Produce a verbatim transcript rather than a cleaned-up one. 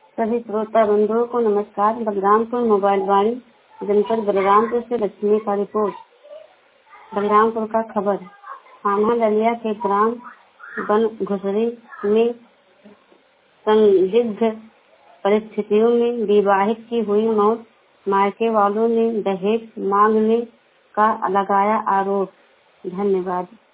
सभी श्रोता बंधुओं को नमस्कार। बलरामपुर मोबाइल वाणी जनपद बलरामपुर से लक्ष्मी का रिपोर्ट। बलरामपुर का खबर। थाना ललिया के ग्राम बन घुसरी में संदिग्ध परिस्थितियों में विवाहित की हुई मौत। मायके वालों ने दहेज मांगने का लगाया आरोप। धन्यवाद।